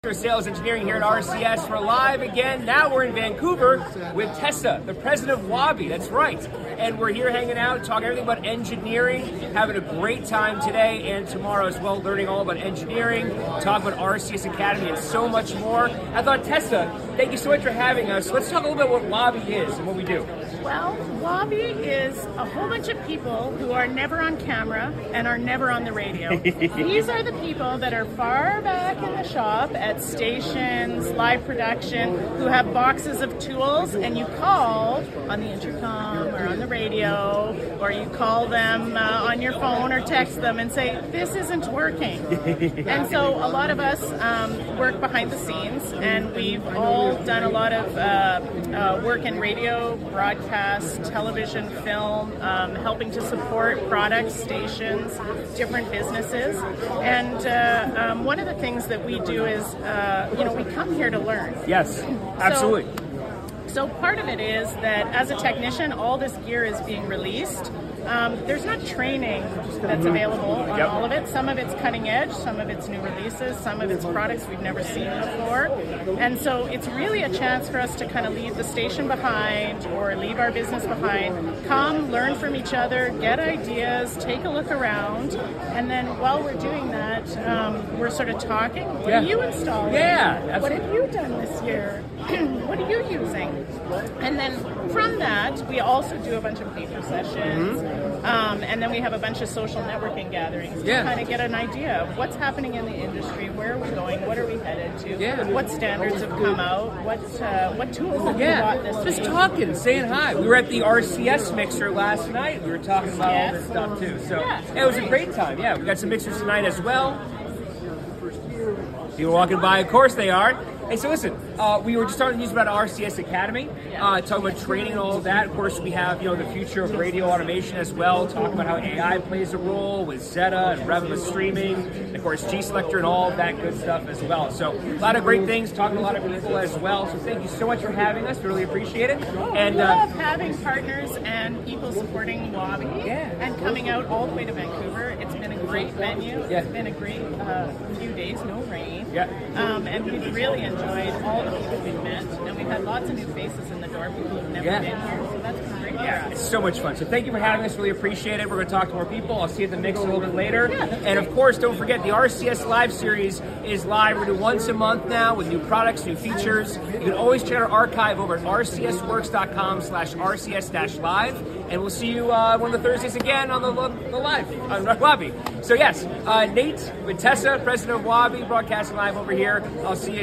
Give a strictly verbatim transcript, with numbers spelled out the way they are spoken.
Sales Engineering here at R C S. We're live again. Now we're in Vancouver with Tessa, the president of Waabi. That's right. And we're here hanging out, talking everything about engineering, having a great time today and tomorrow as well, learning all about engineering, talking about R C S Academy and so much more. I thought, Tessa, thank you so much for having us. Let's talk a little bit about what Waabi is and what we do. Well, Waabi is a whole bunch of people who are never on camera and are never on the radio. These are the people that are far back in the shop at stations, live production, who have boxes of tools, and you call on the intercom or on the radio, or you call them uh, on your phone or text them and say, this isn't working. And so a lot of us um, work behind the scenes, and we've all done a lot of uh, uh, work in radio, broadcast, television, film, um, helping to support products, stations, different businesses. And uh, um, one of the things that we do is Uh, you know, we come here to learn. Yes, absolutely. So, so part of it is that as a technician, all this gear is being released. Um, there's not training that's available on Yep. all of it. Some of it's cutting edge, some of it's new releases, some of it's products we've never seen before. And so it's really a chance for us to kind of leave the station behind or leave our business behind, come, learn from each other, get ideas, take a look around, and then while we're doing that, um, we're sort of talking. What Yeah. are you installing? Yeah, What have you done this year? What are you using? And then from that, we also do a bunch of paper sessions, mm-hmm. um, and then we have a bunch of social networking gatherings to Yeah. kind of get an idea of what's happening in the industry, where are we going, what are we headed to, Yeah. what standards have come out, what uh, what tools have we Yeah, bought this just week. talking, saying hi. We were at the R C S mixer last night. We were talking about all this Yes. stuff too. So Yeah. it was a great time. Yeah, we got some mixers tonight as well. People walking by, of course they are. Hey, so listen, uh, we were just talking news about R C S Academy, uh, talking about training and all of that. Of course, we have, you know, the future of radio automation as well, talking about how A I plays a role with Zeta and Revma streaming, and of course, G-Selector and all of that good stuff as well. So a lot of great things, talking to a lot of people as well. So thank you so much for having us. We really appreciate it. And And we uh, love having partners and people supporting Waabi Yeah. and coming out all the way to Vancouver. It's been a great venue. Yeah. It's been a great uh, few days, no rain. Yeah. Um, and we've really enjoyed all the people we've met, and we've had lots of new faces in the door, people who've never Yeah. been here. So that's been great for Yeah, us. it's so much fun. So thank you for having us. Really appreciate it. We're going to talk to more people. I'll see you at the mix a little bit later. Yeah, that's and of course, don't forget the R C S Live series is live. We're doing once a month now with new products, new features. You can always check our archive over at r c s works dot com slash r c s dash live. And we'll see you uh, one of the Thursdays again on the, the live on Waabi. So yes, uh, Nate with Tessa, president of Waabi, broadcasting live over here. I'll see you.